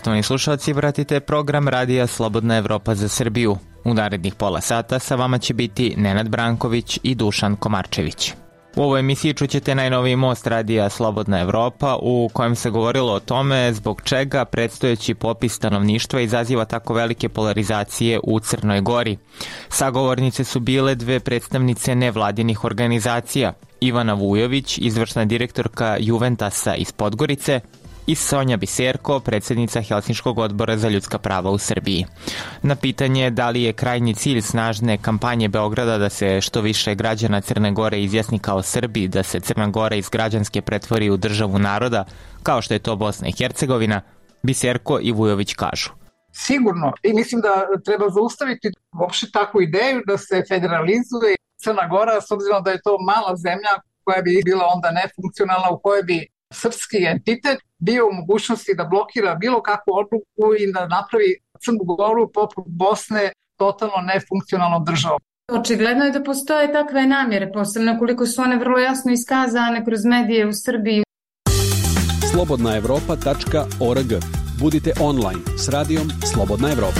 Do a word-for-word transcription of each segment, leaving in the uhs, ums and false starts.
Poštovani slušalci, pratite program Radija Slobodna Evropa za Srbiju. U narednih pola sata sa vama će biti Nenad Branković i Dušan Komarčević. U ovoj emisiji čućete najnoviji most Radija Slobodna Evropa u kojem se govorilo o tome zbog čega predstojeći popis stanovništva izaziva tako velike polarizacije u Crnoj Gori. Sagovornice su bile dve predstavnice nevladinih organizacija, Ivana Vujović, izvršna direktorka Juventasa iz Podgorice, i Sonja Biserko, predsjednica Helsinškog odbora za ljudska prava u Srbiji. Na pitanje da li je krajnji cilj snažne kampanje Beograda da se što više građana Crne Gore izjasni kao Srbi, da se Crna Gora iz građanske pretvori u državu naroda, kao što je to Bosna i Hercegovina, Biserko i Vujović kažu. Sigurno. I mislim da treba zaustaviti uopšte takvu ideju da se federalizuje Crna Gora, s obzirom da je to mala zemlja koja bi bila onda nefunkcionalna, u kojoj bi srpski entitet bio u mogućnosti da blokira bilo kakvu odluku i da napravi Crnu Goru poput Bosne totalno nefunkcionalnom državom. Očigledno je da postoje takve namjere, posebno koliko su one vrlo jasno iskazane kroz medije u Srbiji. slobodna evropa tačka org. Budite online s radijom Slobodna Evropa.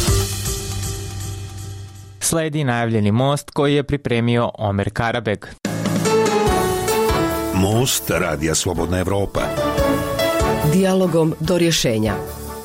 Sledi najavljeni most koji je pripremio Omer Karabeg. Most Radija Slobodna Evropa. Dijalogom do rješenja.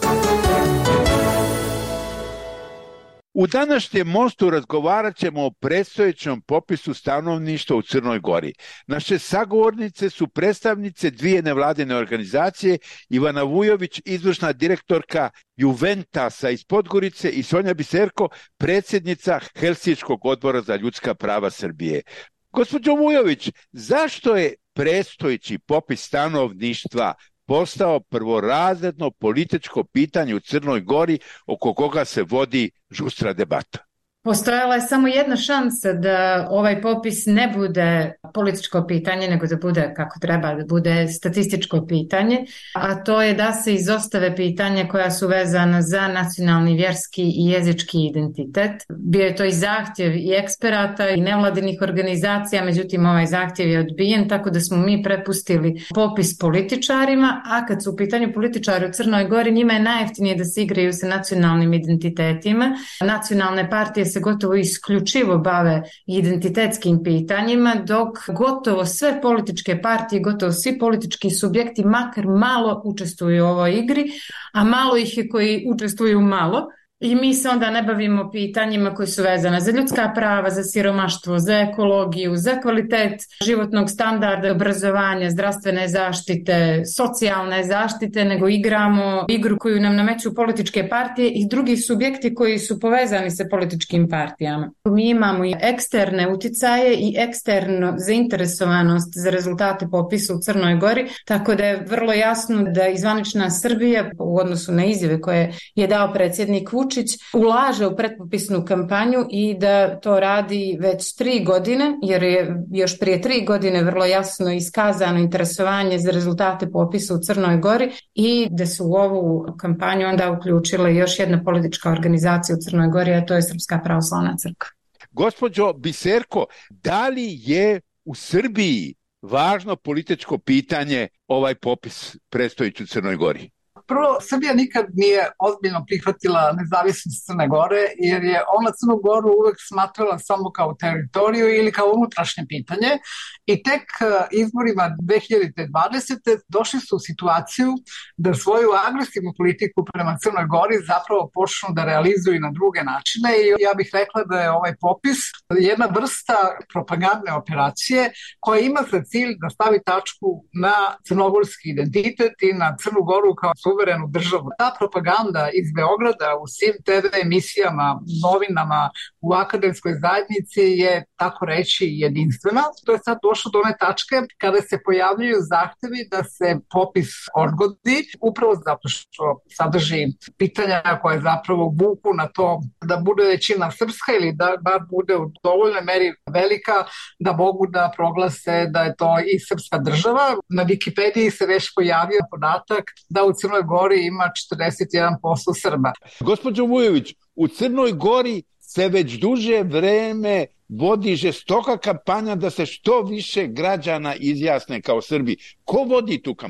U današnjem mostu razgovarat ćemo o predstojećem popisu stanovništva u Crnoj Gori. Naše sagovornice su predstavnice dvije nevladine organizacije, Ivana Vujović, izvršna direktorka Juventasa iz Podgorice, i Sonja Biserko, predsjednica Helsinškog odbora za ljudska prava Srbije. Gospođo Vujović, zašto je predstojeći popis stanovništva postao prvorazredno političko pitanje u Crnoj Gori oko koga se vodi žustra debata? Postojala je samo jedna šansa da ovaj popis ne bude političko pitanje, nego da bude kako treba, da bude statističko pitanje, a to je da se izostave pitanja koja su vezana za nacionalni, vjerski i jezički identitet. Bio je to i zahtjev i eksperata i nevladinih organizacija, međutim ovaj zahtjev je odbijen, tako da smo mi prepustili popis političarima, a kad su u pitanju političari u Crnoj Gori, njima je najjeftinije da se igraju sa nacionalnim identitetima. Nacionalne partije se gotovo isključivo bave identitetskim pitanjima, dok gotovo sve političke partije, gotovo svi politički subjekti makar malo učestvuju u ovoj igri, a malo ih je koji učestvuju malo. I mi se onda ne bavimo pitanjima koji su vezane za ljudska prava, za siromaštvo, za ekologiju, za kvalitet životnog standarda, obrazovanja, zdravstvene zaštite, socijalne zaštite, nego igramo igru koju nam nameću političke partije i drugi subjekti koji su povezani sa političkim partijama. Mi imamo i eksterne uticaje i eksternu zainteresovanost za rezultate popisa u Crnoj Gori, tako da je vrlo jasno da izvanična Srbija u odnosu na izjave koje je dao predsjednik Vučić ulaže u pretpopisnu kampanju i da to radi već tri godine, jer je još prije tri godine vrlo jasno iskazano interesovanje za rezultate popisa u Crnoj Gori i da su u ovu kampanju onda uključila još jedna politička organizacija u Crnoj Gori, a to je Srpska pravoslavna crkva. Gospođo Biserko, da li je u Srbiji važno političko pitanje ovaj popis predstojeći u Crnoj Gori? Prvo, Srbija nikad nije ozbiljno prihvatila nezavisnost Crne Gore, jer je ona Crnu Goru uvek smatrala samo kao teritoriju ili kao unutrašnje pitanje i tek izborima dve hiljade dvadesete. došli su u situaciju da svoju agresivnu politiku prema Crnoj Gori zapravo počnu da realizuju na druge načine i ja bih rekla da je ovaj popis jedna vrsta propagandne operacije koja ima za cilj da stavi tačku na crnogorski identitet i na Crnu Goru kao suverenu državu. Ta propaganda iz Beograda u svim te ve emisijama, novinama, u akademskoj zajednici je, tako reći, jedinstvena. To je sad došlo do one tačke kada se pojavljuju zahtevi da se popis odgodi, upravo zato što sadrži pitanja koje zapravo vuku na to da bude većina srpska ili da bar bude u dovoljnoj meri velika da mogu da proglase da je to i srpska država. Na Wikipediji se već pojavio podatak da u Crnoj Gori ima četrdeset jedan posto Srba. Gospođo Vujović, u Crnoj Gori se već duže vreme vodi žestoka kampanja da se što više građana izjasne kao Srbi. Ko vodi tu kampanju?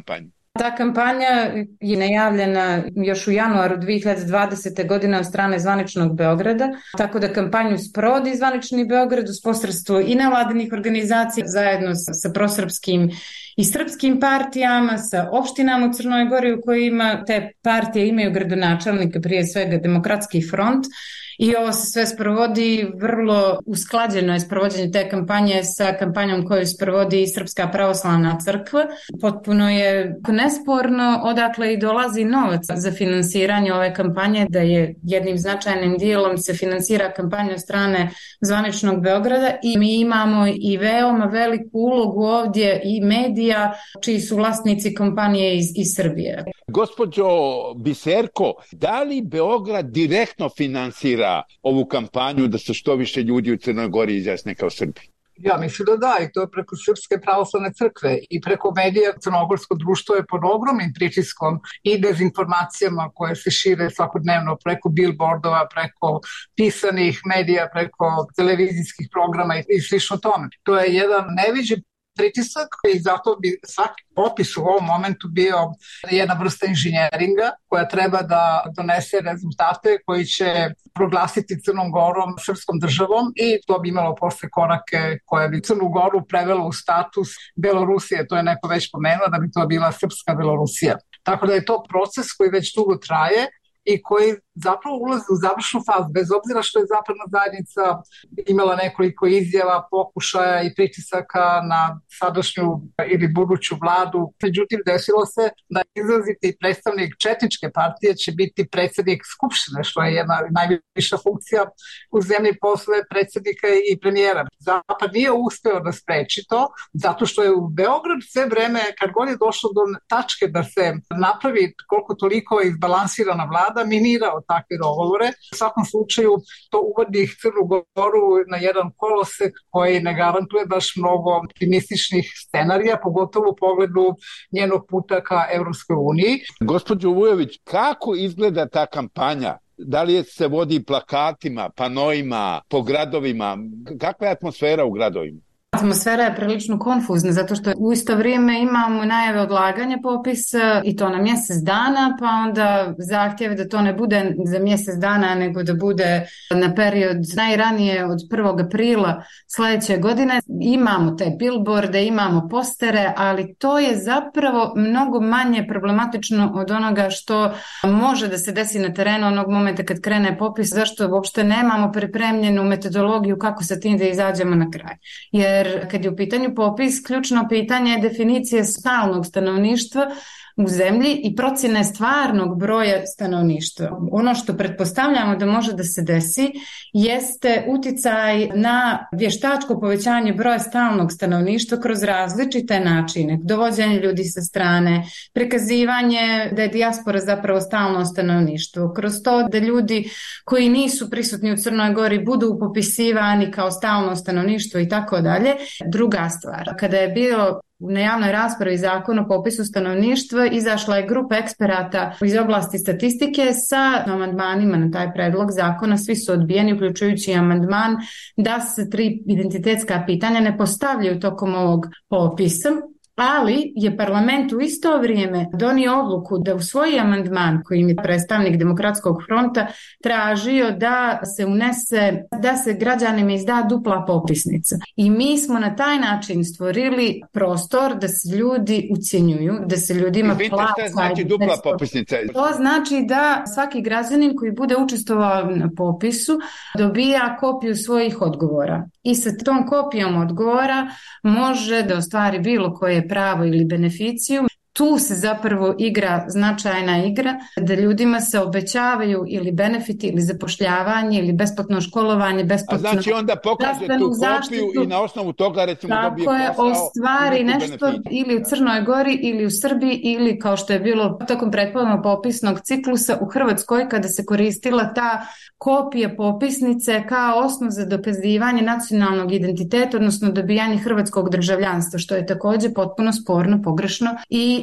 Ta kampanja je najavljena još u januaru dvije hiljade dvadesete. godine od strane zvaničnog Beograda, tako da kampanju sprovodi zvanični Beograd uz posredstvo i nevladinih organizacija zajedno sa, sa prosrpskim i srpskim partijama, sa opštinama u Crnoj Gori u kojima te partije imaju gradonačelnika, prije svega Demokratski front. I ovo se sve sprovodi vrlo usklađeno je sprovođenje te kampanje sa kampanjom koju sprovodi Srpska pravoslavna crkva. Potpuno je nesporno odakle i dolazi novac za finansiranje ove kampanje, da je jednim značajnim dijelom se finansira kampanja od strane zvaničnog Beograda i mi imamo i veoma veliku ulogu ovdje i medija čiji su vlasnici kompanije iz, iz Srbije. Gospođo Biserko, da li Beograd direktno finansira ovu kampanju da se što više ljudi u Crnoj Gori izjasne kao Srbi? Ja mislim da da, i to je preko Srpske pravoslavne crkve i preko medija. Crnogorsko društvo je pod ogromnim pritiskom i dezinformacijama koje se šire svakodnevno preko billboardova, preko pisanih medija, preko televizijskih programa i slično tome. To je jedan neviđen pritisak i zato bi svaki popis u ovom momentu bio jedna vrsta inženjeringa koja treba da donese rezultate koji će proglasiti Crnom Gorom srpskom državom i to bi imalo posle korake koje bi Crnu Goru prevelo u status Belorusije, to je neko već pomenuo da bi to bila srpska Belorusija. Tako da je to proces koji već dugo traje i koji zapravo ulazi u završnu fazu, bez obzira što je zapadna zajednica imala nekoliko izjava, pokušaja i pritisaka na sadašnju ili buduću vladu. Međutim, desilo se da izraziti predstavnik četničke partije će biti predsjednik Skupštine, što je jedna najviša funkcija u zemlji posle predsjednika i premijera. Zapad nije uspeo da spreči to, zato što je u Beograd sve vreme, kad god je došlo do tačke da se napravi koliko toliko izbalansirana vlada, minirao takve dogovore. U svakom slučaju to uvodi Crnu Goru na jedan kolosek koji ne garantuje baš mnogo optimističnih scenarija, pogotovo u pogledu njenog puta ka Evropskoj uniji. Gospođo Vujović, kako izgleda ta kampanja? Da li se vodi plakatima, panoima, po gradovima? Kakva je atmosfera u gradovima? Atmosfera je prilično konfuzna zato što u isto vrijeme imamo najave odlaganja popisa i to na mjesec dana, pa onda zahtjeve da to ne bude za mjesec dana nego da bude na period najranije od prvog aprila sljedeće godine. Imamo te billboarde, imamo postere, ali to je zapravo mnogo manje problematično od onoga što može da se desi na terenu onog momenta kad krene popis, zašto uopšte nemamo pripremljenu metodologiju kako sa tim da izađemo na kraj. Jer Jer kad je u pitanju popis, ključno pitanje je definicije stalnog stanovništva u zemlji i procjene stvarnog broja stanovništva. Ono što pretpostavljamo da može da se desi jeste uticaj na vještačko povećanje broja stalnog stanovništva kroz različite načine. Dovođenje ljudi sa strane, prikazivanje da je dijaspora zapravo stalno stanovništvo, kroz to da ljudi koji nisu prisutni u Crnoj Gori budu popisivani kao stalno stanovništvo i tako dalje. Druga stvar, kada je bio na javnoj raspravi zakon o popisu stanovništva izašla je grupa eksperata iz oblasti statistike sa amandmanima na taj predlog zakona. Svi su odbijeni, uključujući amandman da se tri identitetska pitanja ne postavljaju tokom ovog popisa. Ali je parlament u isto vrijeme donio odluku da usvoji amandman kojim je predstavnik Demokratskog fronta tražio da se unese, da se građanima izda dupla popisnica. I mi smo na taj način stvorili prostor da se ljudi ucjenjuju, da se ljudima plaća. Šta znači dupla popisnica? To znači da svaki građanin koji bude učestvovao na popisu dobija kopiju svojih odgovora. I sa tom kopijom odgovora može da ostvari bilo koje pravo ili beneficiju. Tu se zapravo igra značajna igra da ljudima se obećavaju ili benefiti ili zapošljavanje ili besplatno školovanje, besplatno. A znači onda pokaže tu kopiju zaštitu, i na osnovu toga recimo dobije posao. Tako je, ostvari nešto benefit. Ili u Crnoj Gori ili u Srbiji ili kao što je bilo tokom prethodnog popisnog ciklusa u Hrvatskoj kada se koristila ta kopija popisnice kao osnov za dokazivanje nacionalnog identiteta, odnosno dobijanje hrvatskog državljanstva, što je također potpuno sporno, pogrešno i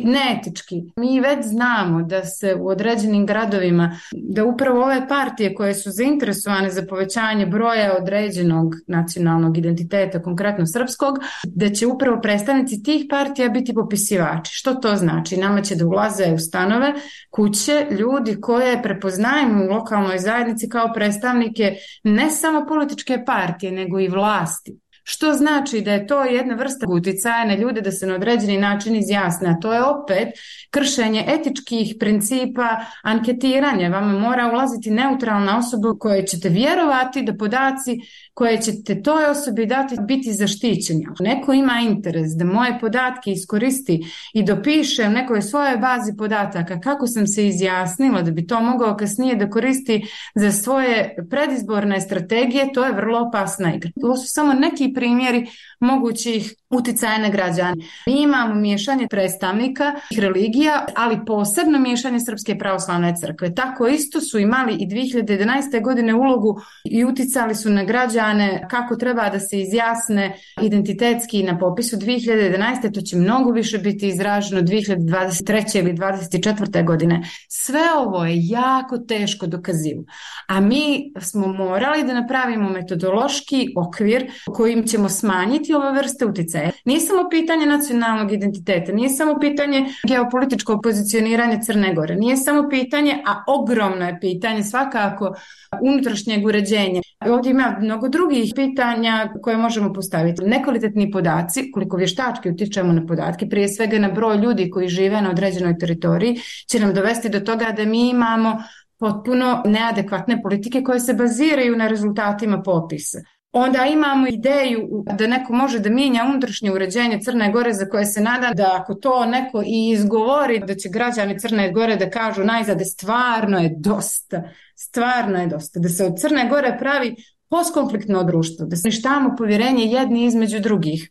neetički. Mi već znamo da se u određenim gradovima, da upravo ove partije koje su zainteresovane za povećanje broja određenog nacionalnog identiteta, konkretno srpskog, da će upravo predstavnici tih partija biti popisivači. Što to znači? Nama će da ulaze u stanove, kuće, ljudi koje prepoznajemo u lokalnoj zajednici kao predstavnike ne samo političke partije, nego i vlasti. Što znači da je to jedna vrsta uticaja na ljude da se na određeni način izjasne, a to je opet kršenje etičkih principa anketiranja. Vama mora ulaziti neutralna osoba koje ćete vjerovati da podaci koje ćete toj osobi dati biti zaštićeni. Neko ima interes da moje podatke iskoristi i dopiše u nekoj svojoj bazi podataka kako sam se izjasnila da bi to mogao kasnije da koristi za svoje predizborne strategije, to je vrlo opasna igra. To su samo neki primjeri mogućih uticaja na građane. Mi imamo miješanje predstavnika religija, ali posebno miješanje Srpske pravoslavne crkve. Tako isto su imali i dvije hiljade jedanaeste. godine ulogu i uticali su na građane kako treba da se izjasne identitetski na popisu dvije hiljade jedanaeste. To će mnogo više biti izraženo dvije hiljade dvadeset treće. ili dvadeset četvrte. godine. Sve ovo je jako teško dokazivo. A mi smo morali da napravimo metodološki okvir kojim ćemo smanjiti ove vrste uticaja. Nije samo pitanje nacionalnog identiteta, nije samo pitanje geopolitičkog pozicioniranja Crne Gore, nije samo pitanje, a ogromno je pitanje svakako unutrašnjeg uređenja. Ovdje ima mnogo drugih pitanja koje možemo postaviti. Nekvalitetni podaci, koliko vještački utičemo na podatke, prije svega na broj ljudi koji žive na određenoj teritoriji, će nam dovesti do toga da mi imamo potpuno neadekvatne politike koje se baziraju na rezultatima popisa. Onda imamo ideju da neko može da mijenja unutrašnje uređenje Crne Gore za koje se nada da ako to neko i izgovori da će građani Crne Gore da kažu najzad stvarno je dosta, stvarno je dosta, da se od Crne Gore pravi postkonfliktno društvo, da se uništavamo povjerenje jedni između drugih.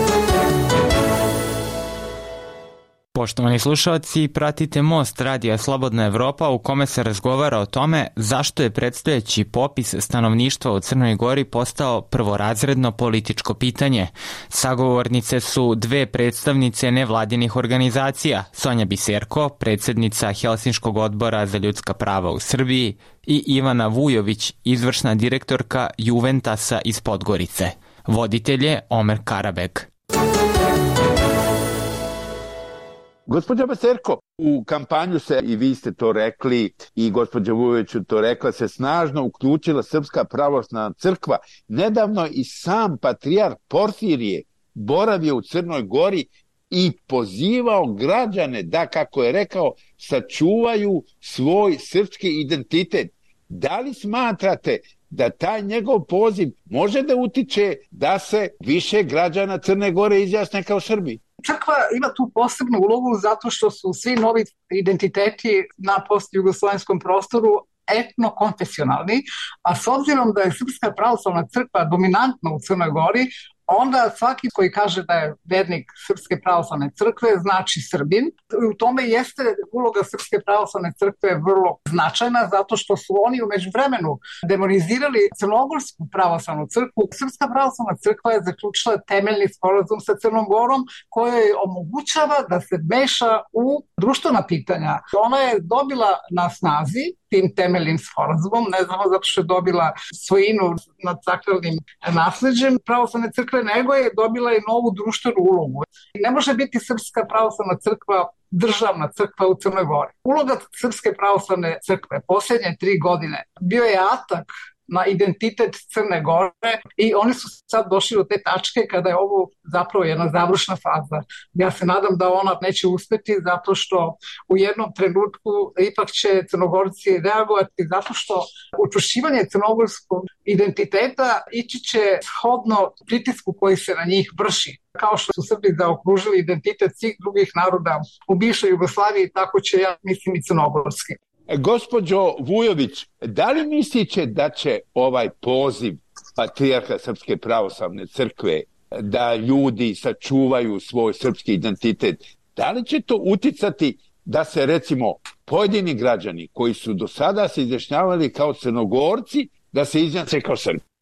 Poštovani slušalci, pratite Most radija Slobodna Evropa u kome se razgovara o tome zašto je predstojeći popis stanovništva u Crnoj Gori postao prvorazredno političko pitanje. Sagovornice su dve predstavnice nevladinih organizacija, Sonja Biserko, predsjednica Helsinškog odbora za ljudska prava u Srbiji, i Ivana Vujović, izvršna direktorka Juventasa iz Podgorice. Voditelj je Omer Karabeg. Gospođa Biserko, u kampanju se, i vi ste to rekli, i gospođa Vujović to rekla, se snažno uključila Srpska pravoslavna crkva. Nedavno i sam patrijarh Porfirije boravio u Crnoj Gori i pozivao građane da, kako je rekao, sačuvaju svoj srpski identitet. Da li smatrate da taj njegov poziv može da utiče da se više građana Crne Gore izjasne kao Srbi? Crkva ima tu posebnu ulogu zato što su svi novi identiteti na postjugoslovenskom prostoru etno-konfesionalni, a s obzirom da je Srpska pravoslavna crkva dominantna u Crnoj Gori, onda svaki koji kaže da je vernik Srpske pravoslavne crkve znači Srbin. U tome jeste uloga Srpske pravoslavne crkve vrlo značajna zato što su oni u međuvremenu demonizirali Crnogorsku pravoslavnu crkvu. Srpska pravoslavna crkva je zaključila temeljni sporazum sa Crnom Gorom koja je omogućava da se meša u društvena pitanja. Ona je dobila na snazi tim temeljnim sporazumom, ne znamo zato što je dobila svojinu nad sakralnim nasleđem pravoslavne crkve, nego je dobila i novu društvenu ulogu. Ne može biti Srpska pravoslavna crkva državna crkva u Crnoj Gori. Uloga Srpske pravoslavne crkve posljednje tri godine bio je atak na identitet Crne Gore i oni su sad došli do te tačke kada je ovo zapravo jedna završna faza. Ja se nadam da ona neće uspeti zato što u jednom trenutku ipak će Crnogorci reagovati zato što učvršćivanje crnogorskog identiteta ići će shodno pritisku koji se na njih vrši. Kao što su Srbi zaokružili identitet svih drugih naroda u bivšoj Jugoslaviji, tako će, ja mislim, i crnogorski. Gospođo Vujović, da li mislite da će ovaj poziv patrijarha Srpske pravoslavne crkve da ljudi sačuvaju svoj srpski identitet, da li će to uticati da se recimo pojedini građani koji su do sada se izjašnjavali kao Crnogorci, da se izjasne kao Srbi?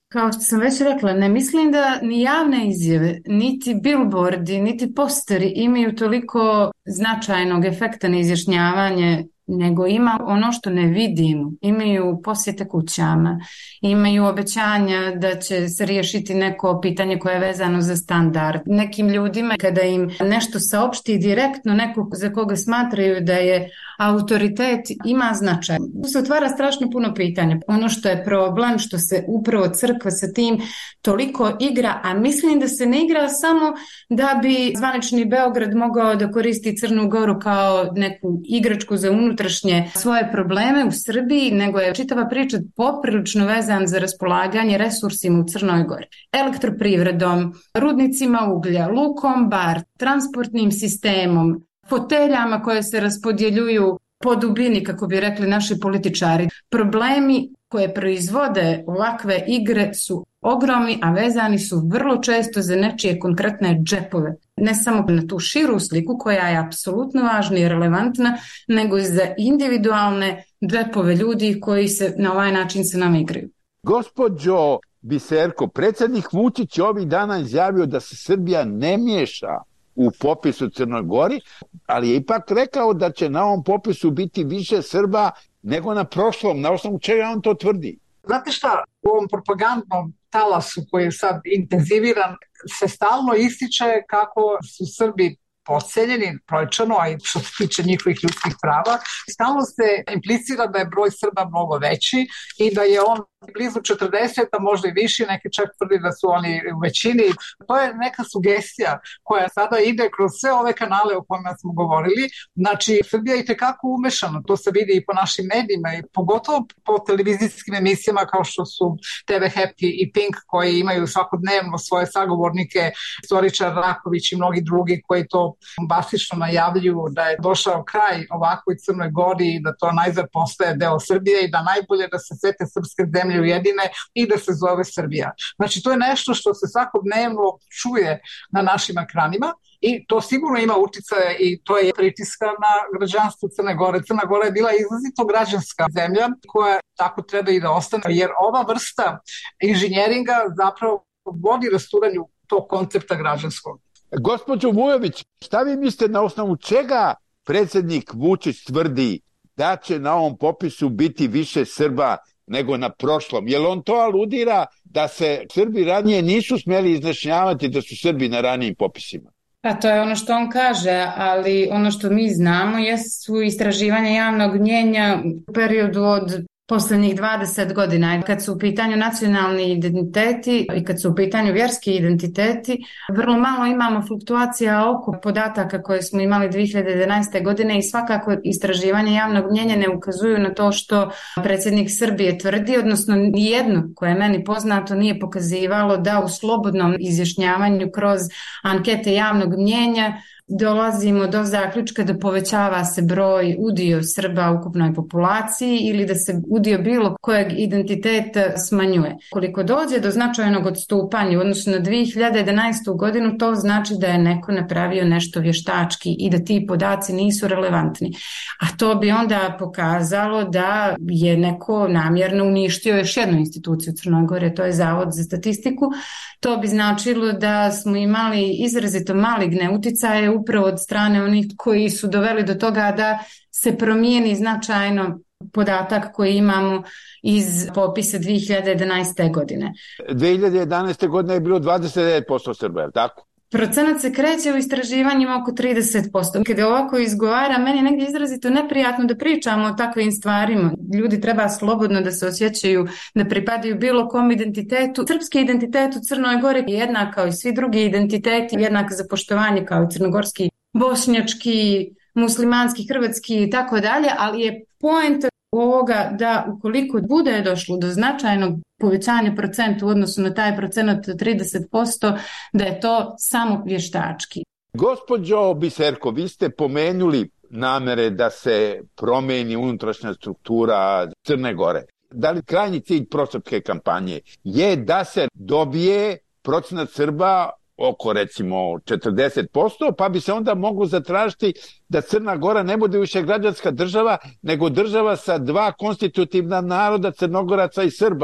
Kao što sam već rekla, ne mislim da ni javne izjave, niti billboardi, niti posteri imaju toliko značajnog efekta na izjašnjavanje, nego ima ono što ne vidimo. Imaju posjete kućama, imaju obećanja da će se riješiti neko pitanje koje je vezano za standard. Nekim ljudima kada im nešto saopšti direktno neko za koga smatraju da je autoritet, ima značaj. Tu se otvara strašno puno pitanja. Ono što je problem, što se upravo crkva sa tim toliko igra, a mislim da se ne igra samo da bi zvanični Beograd mogao da koristi Crnu Goru kao neku igračku za unutrašnje svoje probleme u Srbiji, nego je čitava priča poprilično vezan za raspolaganje resursima u Crnoj Gori. Elektroprivredom, rudnicima uglja, lukom bar, transportnim sistemom, foteljama koje se raspodjeljuju po dubini, kako bi rekli naši političari. Problemi koje proizvode ovakve igre su ogromni, a vezani su vrlo često za nečije konkretne džepove. Ne samo na tu širu sliku koja je apsolutno važna i relevantna, nego i za individualne džepove ljudi koji se na ovaj način se nam igraju. Gospođo Biserko, predsjednik Vučić je ovih dana izjavio da se Srbija ne miješa u popisu Crnoj Gori, ali je ipak rekao da će na ovom popisu biti više Srba nego na prošlom. Na osnovu čega on to tvrdi? Znate šta, u ovom propagandnom talasu koji je sad intenziviran se stalno ističe kako su Srbi podseljeni brojčano, a i što se tiče njihovih ljudskih prava. Stalno se implicira da je broj Srba mnogo veći i da je on blizu četrdeset, a možda i viši, neki čak tvrdi da su oni u većini. To je neka sugestija koja sada ide kroz sve ove kanale o kojima smo govorili. Znači, Srbija je itekako umešana, to se vidi i po našim medijima, i pogotovo po televizijskim emisijama kao što su te ve Happy i Pink, koji imaju svakodnevno svoje sagovornike, Zoričar Raković i mnogi drugi koji to bombastično najavljuju da je došao kraj ovakvoj Crnoj Gori i da to najzad postaje deo Srbije i da najbolje da se sve te srpske zemlje ujedine i da se zove Srbija. Znači, to je nešto što se svakodnevno čuje na našim ekranima i to sigurno ima uticaje i to je pritiska na građanstvo Crne Gore. Crna Gora je bila izrazito građanska zemlja koja tako treba i da ostane, jer ova vrsta inženjeringa zapravo vodi rasturanju tog koncepta građanskog. Gospođo Vujović, šta vi mislite na osnovu čega predsjednik Vučić tvrdi da će na ovom popisu biti više Srba nego na prošlom? Jel on to aludira da se Srbi ranije nisu smjeli izjašnjavati da su Srbi na ranijim popisima? Pa to je ono što on kaže, ali ono što mi znamo jesu istraživanja javnog mnijenja u periodu od posljednjih dvadeset godina. Kad su u pitanju nacionalni identiteti i kad su u pitanju vjerski identiteti, vrlo malo imamo fluktuacija oko podataka koje smo imali dvije hiljade jedanaeste. godine i svakako istraživanje javnog mnijenja ne ukazuju na to što predsjednik Srbije tvrdi, odnosno nijedno koje je meni poznato nije pokazivalo da u slobodnom izjašnjavanju kroz ankete javnog mnijenja dolazimo do zaključka da povećava se broj udio Srba u ukupnoj populaciji ili da se udio bilo kojeg identiteta smanjuje. Koliko dođe do značajnog odstupanja u odnosu na dvije hiljade jedanaestu. godinu, to znači da je neko napravio nešto vještački i da ti podaci nisu relevantni. A to bi onda pokazalo da je neko namjerno uništio još jednu instituciju u Crnoj Gori, to je Zavod za statistiku. To bi značilo da smo imali izrazito maligne uticaje upravo od strane onih koji su doveli do toga da se promijeni značajno podatak koji imamo iz popisa dvije hiljade jedanaeste. godine. dvije hiljade jedanaeste. godine je bilo dvadeset devet posto Srba, je li tako? Procenat se kreće u istraživanjima oko trideset posto. Kada ovako izgovara, meni je negdje izrazito neprijatno da pričamo o takvim stvarima. Ljudi treba slobodno da se osjećaju da pripadaju bilo kom identitetu. Srpski identitet u Crnoj Gori je jednak kao i svi drugi identiteti, jednak za poštovanje kao i crnogorski, bošnjački, muslimanski, hrvatski i tako dalje, ali je poenta ovoga da ukoliko bude došlo do značajnog povećanja procentu u odnosu na taj procenat od trideset posto, da je to samo vještački. Gospođo Biserko, vi ste pomenuli namere da se promeni unutrašnja struktura Crne Gore. Da li krajnji cilj prosrpske kampanje je da se dobije procenat Srba oko recimo četrdeset posto, pa bi se onda moglo zatražiti da Crna Gora ne bude više građanska država, nego država sa dva konstitutivna naroda, Crnogoraca i Srba.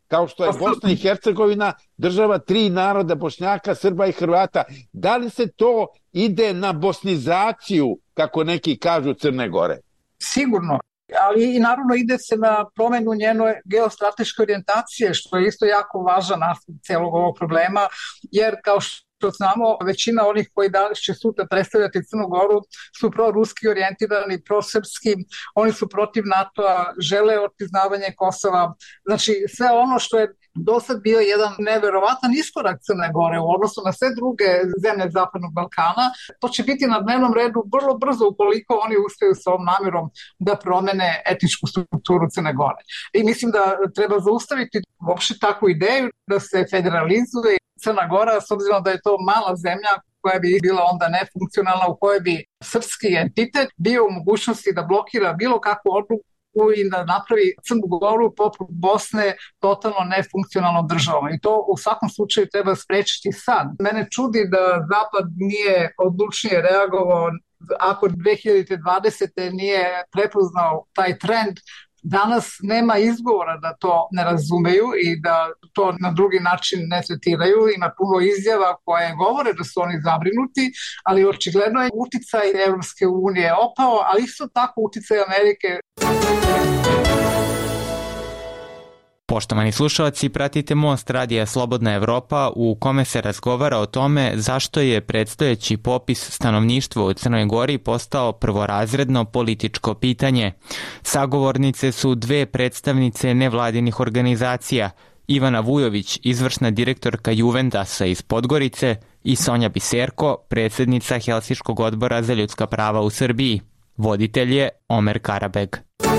kao što je Bosna i Hercegovina država tri naroda, Bošnjaka, Srba i Hrvata. Da li se to ide na bosnizaciju, kako neki kažu, Crne Gore? Sigurno. Ali i naravno ide se na promenu njene geostrateške orijentacije, što je isto jako važan aspekt celog ovog problema, jer kao što znamo, većina onih koji danas će sutra predstavljati Crnu Goru su proruski orijentirani, prosrpski, oni su protiv NATO-a, žele otpriznavanje Kosova. Znači sve ono što je do sad bio jedan neverovatan iskorak Crne Gore u odnosu na sve druge zemlje Zapadnog Balkana, to će biti na dnevnom redu vrlo brzo ukoliko oni uspeju sa ovom namjerom da promene etničku strukturu Crne Gore. I mislim da treba zaustaviti uopšte takvu ideju da se federalizuje Crna Gora, s obzirom da je to mala zemlja koja bi bila onda nefunkcionalna, u kojoj bi srpski entitet bio u mogućnosti da blokira bilo kakvu odluku i da napravi Crnu Goru poput Bosne totalno nefunkcionalnom državom. I to u svakom slučaju treba sprečiti sad. Mene čudi da Zapad nije odlučnije reagovao ako dve hiljade dvadesete nije prepoznao taj trend. Danas nema izgovora da to ne razumeju i da to na drugi način ne tretiraju. Ima puno izjava koje govore da su oni zabrinuti, ali očigledno je uticaj Evropske unije opao, ali isto tako uticaj Amerike. Poštovani slušalci, pratite Most radija Slobodna Evropa u kome se razgovara o tome zašto je predstojeći popis stanovništva u Crnoj Gori postao prvorazredno političko pitanje. Sagovornice su dve predstavnice nevladinih organizacija, Ivana Vujović, izvršna direktorka Juventasa iz Podgorice, i Sonja Biserko, predsjednica Helsinškog odbora za ljudska prava u Srbiji. Voditelj je Omer Karabeg.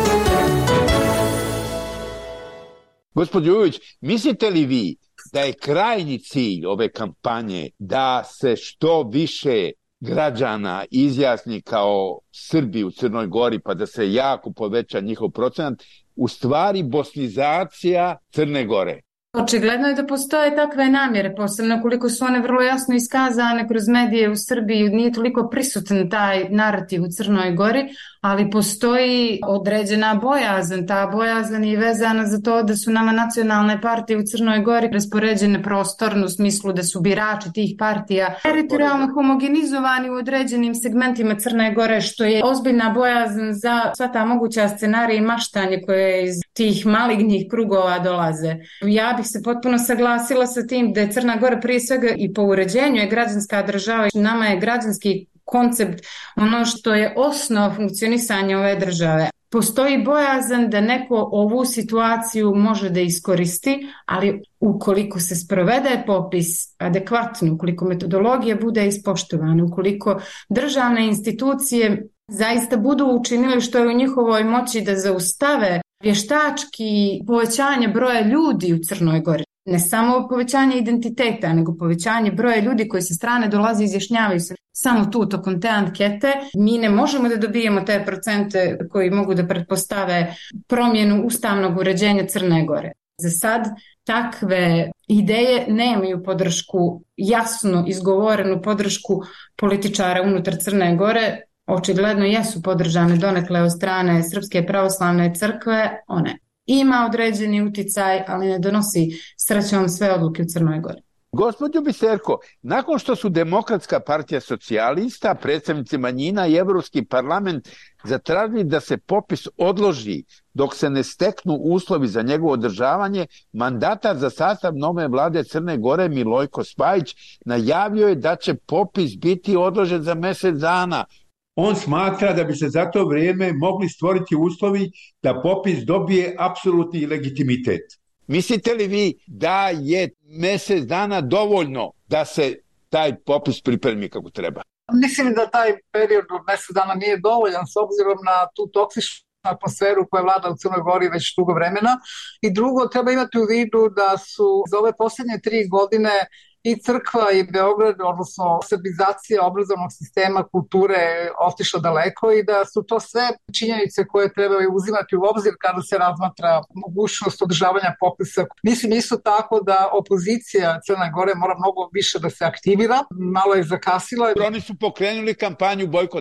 Gospodin Vujović, mislite li vi da je krajnji cilj ove kampanje da se što više građana izjasni kao Srbi u Crnoj Gori, pa da se jako poveća njihov procenat, u stvari bosnizacija Crne Gore? Očigledno je da postoje takve namjere, posebno koliko su one vrlo jasno iskazane kroz medije u Srbiji. Nije toliko prisutan taj narativ u Crnoj Gori, ali postoji određena bojazan. Ta bojazan je vezana za to da su nama nacionalne partije u Crnoj Gori raspoređene prostorno u smislu da su birači tih partija teritorijalno homogenizovani u određenim segmentima Crne Gore, što je ozbiljna bojazan za sva ta moguća scenarija i maštanje koje iz tih malignih krugova dolaze. Ja bih se potpuno saglasila sa tim da je Crna Gora prije svega i po uređenju je građanska država. Nama je građanski koncept ono što je osnova funkcionisanja ove države. Postoji bojazan da neko ovu situaciju može da iskoristi, ali ukoliko se sprovede popis adekvatno, ukoliko metodologija bude ispoštovana, ukoliko državne institucije zaista budu učinili što je u njihovoj moći da zaustave vještački povećanje broja ljudi u Crnoj Gori. Ne samo povećanje identiteta, nego povećanje broja ljudi koji sa strane dolaze i izjašnjavaju se samo tu tokom te ankete. Mi ne možemo da dobijemo te procente koji mogu da pretpostave promjenu ustavnog uređenja Crne Gore. Za sad takve ideje nemaju podršku, jasno izgovorenu podršku političara unutar Crne Gore. Očigledno jesu podržane donekle od strane Srpske pravoslavne crkve, one ima određeni uticaj, ali ne donosi srećom sve odluke u Crnoj Gori. Gospođo Biserko, nakon što su Demokratska partija socijalista, predstavnici manjina i Evropski parlament zatražili da se popis odloži dok se ne steknu uslovi za njegovo održavanje, mandatar za sastav nove vlade Crne Gore Milojko Spajić najavio je da će popis biti odložen za mjesec dana. On smatra da bi se za to vrijeme mogli stvoriti uslovi da popis dobije apsolutni legitimitet. Mislite li vi da je mjesec dana dovoljno da se taj popis pripremi kako treba? Mislim da taj period od mjesec dana nije dovoljan s obzirom na tu toksičnu atmosferu koja vlada u Crnoj Gori već dugo vremena. I drugo, treba imati u vidu da su za ove posljednje tri godine i crkva i Beograd, odnosno srbizacija obrazovnog sistema kulture otišla daleko i da su to sve činjenice koje trebaju uzimati u obzir kada se razmatra mogućnost održavanja popisa. Mislim isto tako da opozicija Crne Gore mora mnogo više da se aktivira, malo je zakasila. Oni su pokrenuli kampanju bojkota.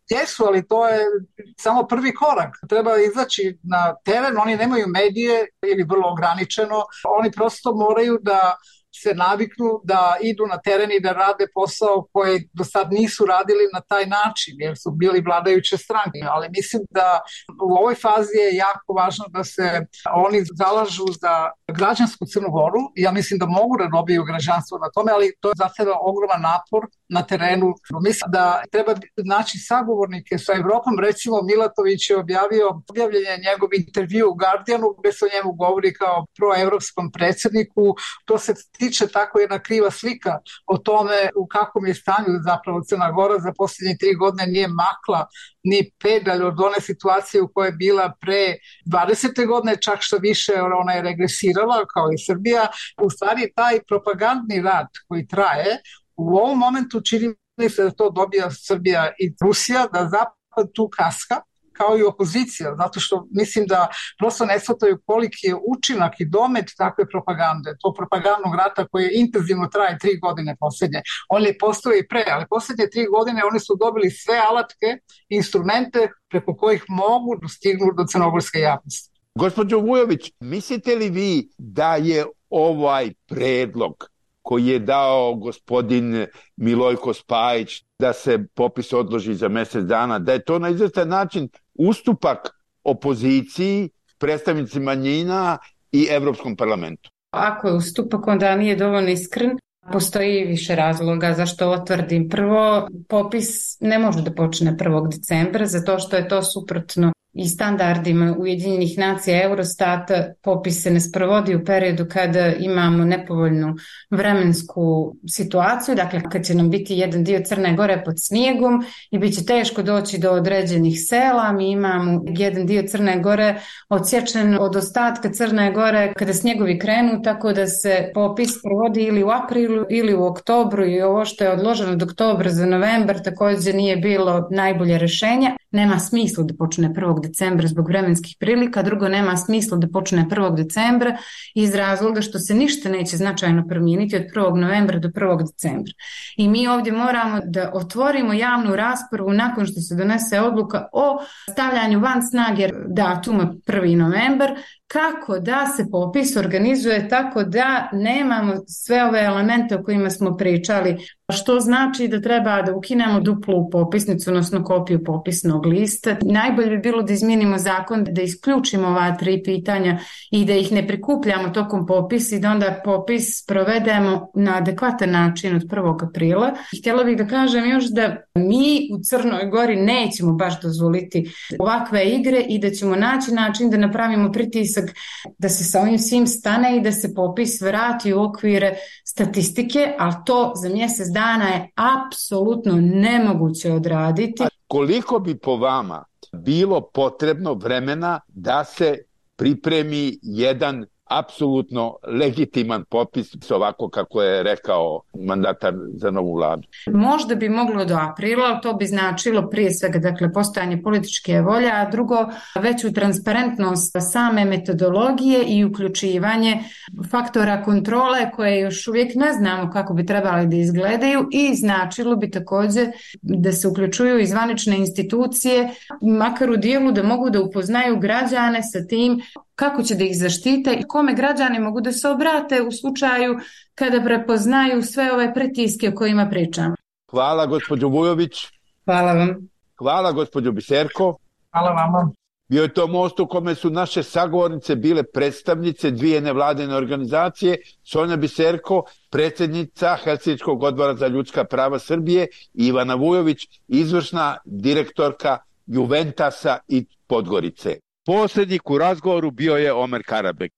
Jesu, ali to je samo prvi korak. Treba izaći na teren, oni nemaju medije ili vrlo ograničeno, oni prosto moraju da se naviknu da idu na teren i da rade posao koji do sad nisu radili na taj način, jer su bili vladajuće stranke. Ali mislim da u ovoj fazi je jako važno da se oni zalažu za građansku Crnu Goru. Ja mislim da mogu da dobiju građanstvo na tome, ali to je zahteva ogroman napor na terenu. Mislim da treba naći sagovornike sa Evropom. Recimo Milatović je objavio, objavljen je njegov intervju u Guardianu gde se o njemu govori kao proevropskom predsjedniku. To se tiče tako jedna kriva slika o tome u kakvom je stanju zapravo Crna Gora. Za posljednje tri godine nije makla ni pedalj od one situacije u kojoj je bila pre dvadesete godine, čak što više ona je regresirala kao i Srbija. U stvari taj propagandni rad koji traje u ovom momentu čini mi se da to dobija Srbija i Rusija, da Zapad tu kaska kao i opozicija, zato što mislim da prosto ne shvataju koliki je učinak i domet takve propagande, to propagandnog rata koji intenzivno traje tri godine posljednje. On je postoji i pre, ali posljednje tri godine oni su dobili sve alatke, instrumente preko kojih mogu dostignuti do crnogorske javnosti. Gospođo Vujović, mislite li vi da je ovaj predlog koji je dao gospodin Milojko Spajić da se popis odloži za mjesec dana, da je to na izvestan način ustupak opoziciji, predstavnici manjina i Evropskom parlamentu? Ako je ustupak, onda nije dovoljno iskren. Postoji više razloga zašto ovo tvrdim. Prvo, popis ne može da počne prvog decembra, zato što je to suprotno i standardima Ujedinjenih nacija Eurostata. Popis se ne sprovodi u periodu kada imamo nepovoljnu vremensku situaciju, dakle kad će nam biti jedan dio Crne Gore pod snijegom i bit će teško doći do određenih sela. Mi imamo jedan dio Crne Gore odsječen od ostatka Crne Gore kada snjegovi krenu, tako da se popis provodi ili u aprilu ili u oktobru, i ovo što je odloženo od oktobra za novembar također nije bilo najbolje rješenje. Nema smisla da počne prvog decembra zbog vremenskih prilika, drugo nema smisla da počne prvog decembra iz razloga što se ništa neće značajno promijeniti od prvog novembra do prvog decembra. I mi ovdje moramo da otvorimo javnu raspravu nakon što se donese odluka o stavljanju van snage datuma prvi novembar, kako da se popis organizuje tako da nemamo sve ove elemente o kojima smo pričali, što znači da treba da ukinemo duplu popisnicu, odnosno kopiju popisnog lista. Najbolje bi bilo da izmijenimo zakon, da isključimo ova tri pitanja i da ih ne prikupljamo tokom popisa i da onda popis provedemo na adekvatan način od prvog aprila. Htjela bih da kažem još da mi u Crnoj Gori nećemo baš dozvoliti ovakve igre i da ćemo naći način da napravimo pritisak da se sa ovim svim stane i da se popis vrati u okvire statistike, ali to za mjesec dana je apsolutno nemoguće odraditi. A koliko bi po vama bilo potrebno vremena da se pripremi jedan apsolutno legitiman popis, ovako kako je rekao mandatar za novu vladu? Možda bi moglo do aprila, ali to bi značilo prije svega dakle, postojanje političke volje, a drugo veću transparentnost same metodologije i uključivanje faktora kontrole koje još uvijek ne znamo kako bi trebali da izgledaju, i značilo bi također da se uključuju i zvanične institucije, makar u dijelu da mogu da upoznaju građane sa tim kako će da ih zaštite i kome građani mogu da se obrate u slučaju kada prepoznaju sve ove pritiske o kojima pričamo. Hvala gospođo Vujović. Hvala vam. Hvala gospođo Biserko. Hvala vama. Bio je to most u kome su naše sagovornice bile predstavnice dvije nevladine organizacije, Sonja Biserko, predsjednica Helsinškog odbora za ljudska prava Srbije, i Ivana Vujović, izvršna direktorka Juventasa i Podgorice. Posljednik u razgovoru bio je Omer Karabek.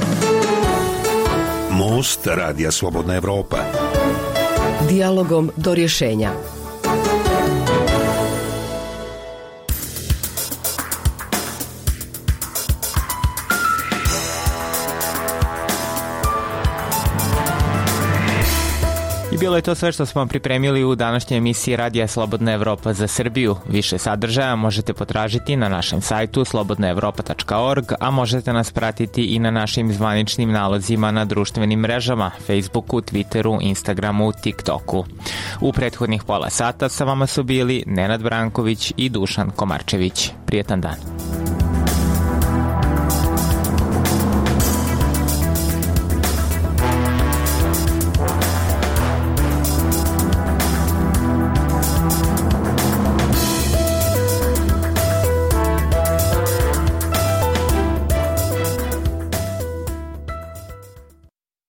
Most Radija Slobodna Evropa. Dijalogom do rješenja. I bilo je to sve što smo pripremili u današnjoj emisiji Radija Slobodna Evropa za Srbiju. Više sadržaja možete potražiti na našem sajtu slobodna evropa tačka org, a možete nas pratiti i na našim zvaničnim nalozima na društvenim mrežama, Facebooku, Twitteru, Instagramu, TikToku. U prethodnih pola sata sa vama su bili Nenad Branković i Dušan Komarčević. Prijetan dan.